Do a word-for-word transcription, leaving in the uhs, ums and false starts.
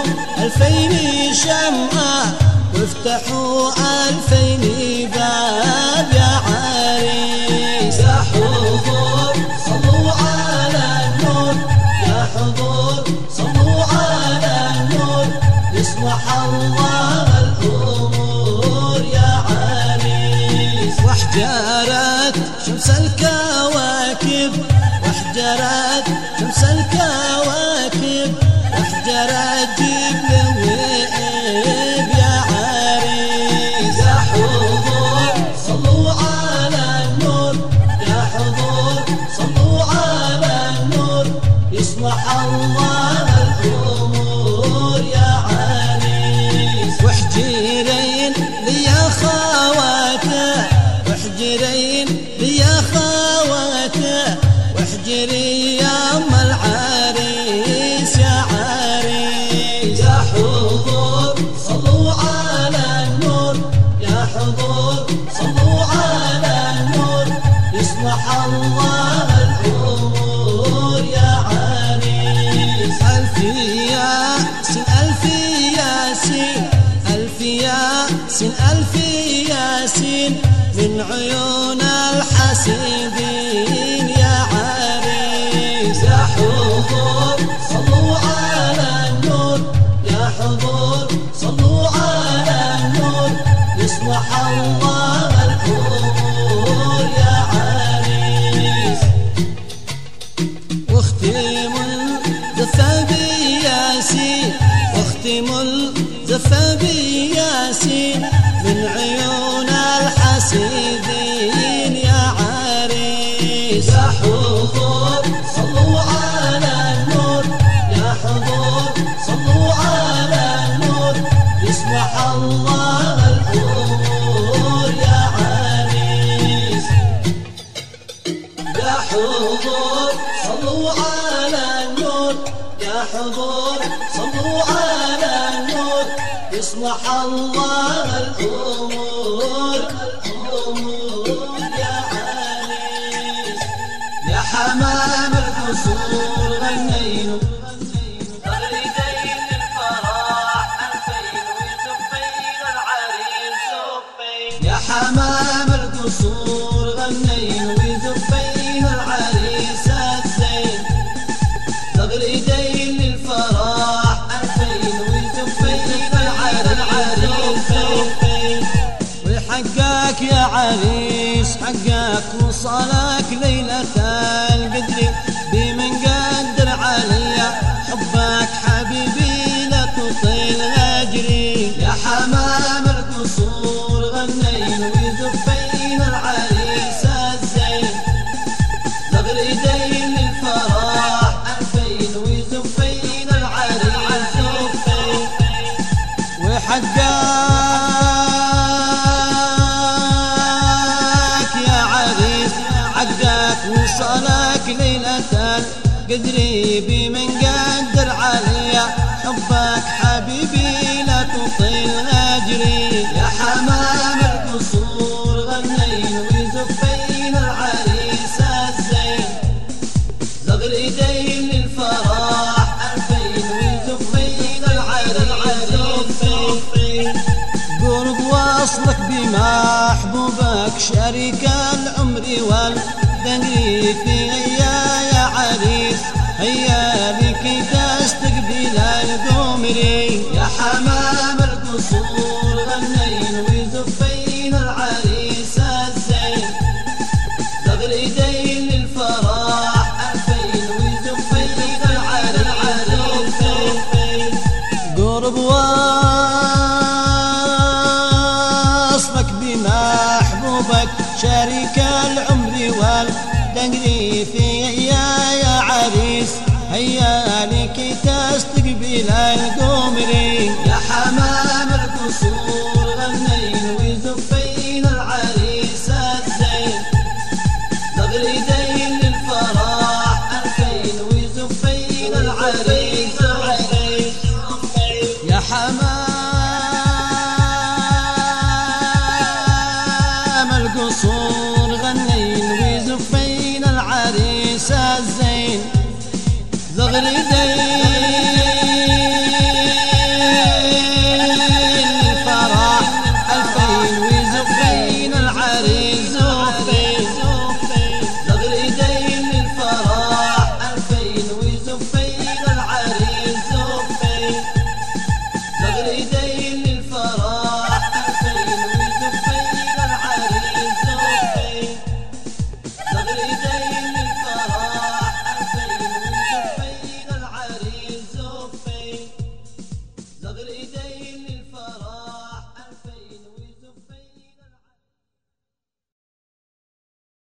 ألفين شمعة وافتحوا ألفين باب يا عريس. يا حضور صلوا على النور، يا حضور صلوا على النور، يصلح الله الأمور يا عريس. واحجرت شمس الكواكب، واحجرت شمس الكواكب، واحجرت جبل وإب يا عريس. يا حضور صلوا على النور، يا حضور صلوا على النور، يصلح الله الأمور يا عريس. واحجرين ليا خواته، واحجرين ليا خواته، واحجري يا ام العريس يا عريس. يا حضور صلوا على النور، يا حضور صلوا على النور، يصلح الله الأمور يا عريس. ألف ياسين ألف ياسين ألف ياسين ألف ياسين من عيون الحاسدين يا عريس. يا حضور صلوا على النور، يا حضور صلوا على النور، يصلح الله الأمور يا عريس. واختم الزفة بياسين، واختم الزفة بياسين من عيون الحاسدين يا عريس. يا حضور صلوا على النور، يا حضور صلوا على النور، يصلح الله الأمور يا عريس. يا حضور صلوا على النور، يا حضور صلوا على النور، يصلح الله الأمور الأمور يا عريس. يا حمام القصور غنينو تغريدين للفرح ألفين وزفين العريس زفين. يا حمام القصور غنينو وزفين العريس الزين. تغريدين للفرح ألفين وزفين العريس زفين. وحقك يا عريس حقك وصلك ليلة القدر بمن قدر عليا حبك حبيبي لا تطيل هجري. يا حمام القصور غنين وزفين العريس الزين. تغريدين للفرح ألفين وزفين العريس زفين. وحقك وصلك ليلة القدر بمن قدر عليا حبك حبيبي لا تطيل هجري. يا حمام القصور غنين وزفين العريس الزين. تغريدين للفرح ألفين وزفين العريس زفين. قرب وصلك بمحبوبك شريك العمر والدنيا فيا يا عريس. هيا بك تستقبل القمري. يا حمام القصور غنين وزفين العريس الزين. تغريدين للفرح ألفين وزفين العريس زفين. قرب